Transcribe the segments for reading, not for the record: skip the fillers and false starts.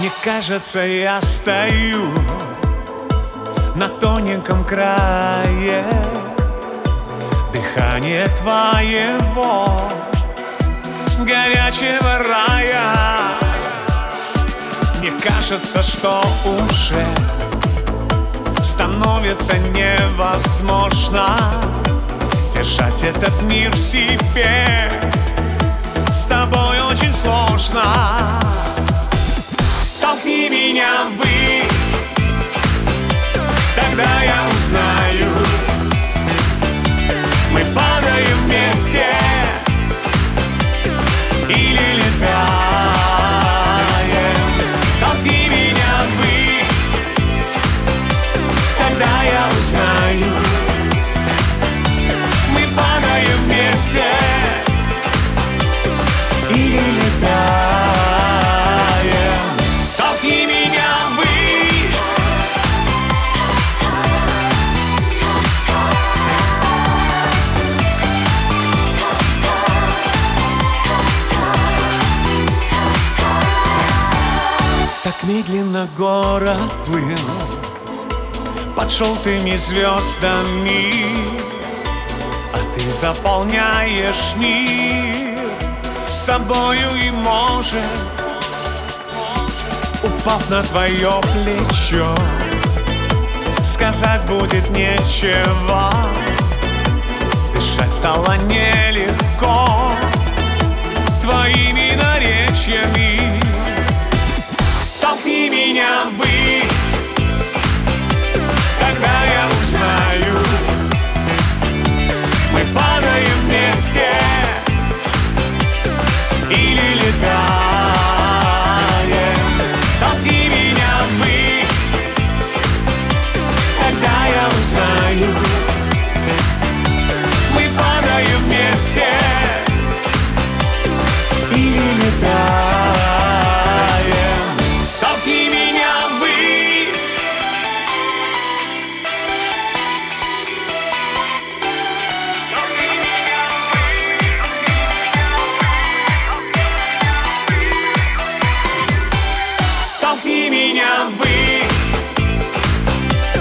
Мне кажется, я стою на тоненьком крае. Дыхание твоего горячего рая. Мне кажется, что уже становится невозможно держать этот мир в себе. С тобой очень сложно. Толкни меня ввысь, тогда я узнаю. Мы падаем вместе или летаем. Толкни меня ввысь, тогда я узнаю. Мы падаем вместе или летаем. Толкни меня ввысь. Так медленно город плыл под желтыми звездами, а ты заполняешь мир собою и может, упав на твое плечо, сказать будет нечего. Дышать стало нелегко твоими наречьями. Толкни меня ввысь, тогда я узнаю. Мы падаем вместе или летаем. Толкни меня ввысь, тогда я узнаю. Мы падаем вместе или летаем. Толкни меня ввысь. Толкни меня ввысь,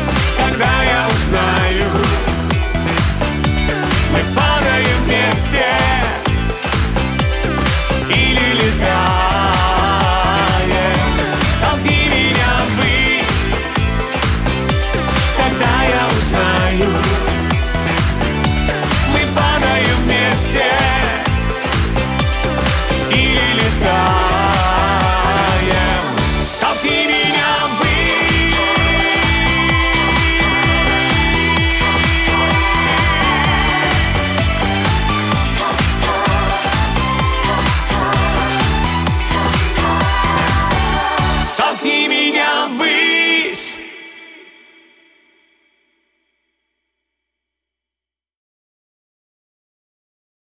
тогда я узнаю. Мы падаем вместе